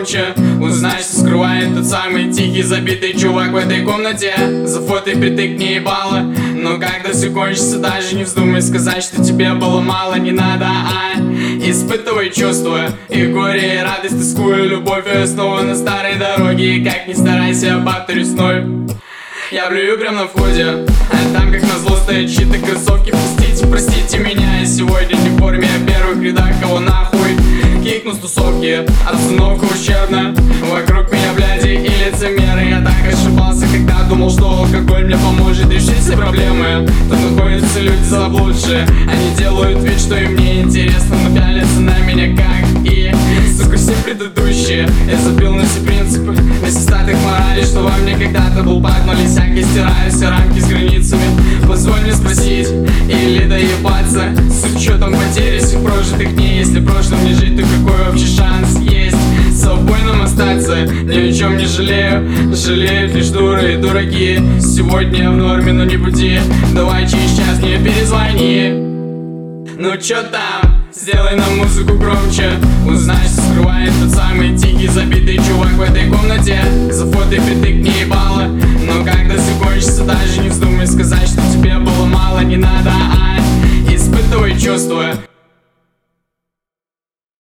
громче. Узнай, что скрывает тот самый тихий, забитый чувак в этой комнате. За фото притык не ебало, но когда все кончится, даже не вздумай сказать, что тебе было мало. Не надо, испытывай чувства и горе, и радость, тоскую, любовь, и снова на старой дороге. И как ни старайся, повторюсь вновь, я блюю прям на входе, а там как назло стоят чьи-то кроссовки. Простите меня, я сегодня не в форме, а первых рядах, кого нахуй кикну с тусовки. Обстановка ущербна, вокруг меня бляди и лицемеры. Я так ошибался, когда думал, что алкоголь мне поможет решить все проблемы. Тут находятся люди заблудшие, они делают вид, что им не интересно, но пялятся на меня как и, сука, все предыдущие. Я забил на все принципы, на все статых морали, что во мне когда-то был пак, но лисяк, я стираю все рамки с границами. Позволь мне спросить или доебаться с учетом потери всех прожитых дней. Если в прошлом не жить, то какой вообще шанс есть с собой нам остаться? Ни о чем не жалею, жалеют лишь дуры и дураки. Сегодня я в норме, но не буди, давай через час мне перезвони. Ну чё там? Сделай нам музыку громче. Узнай, что скрывает тот самый тихий, забитый чувак в этой комнате. За фото притык не ебало, но когда все кончится, даже не вздумай сказать, что тебе было мало. Не надо, испытывай чувства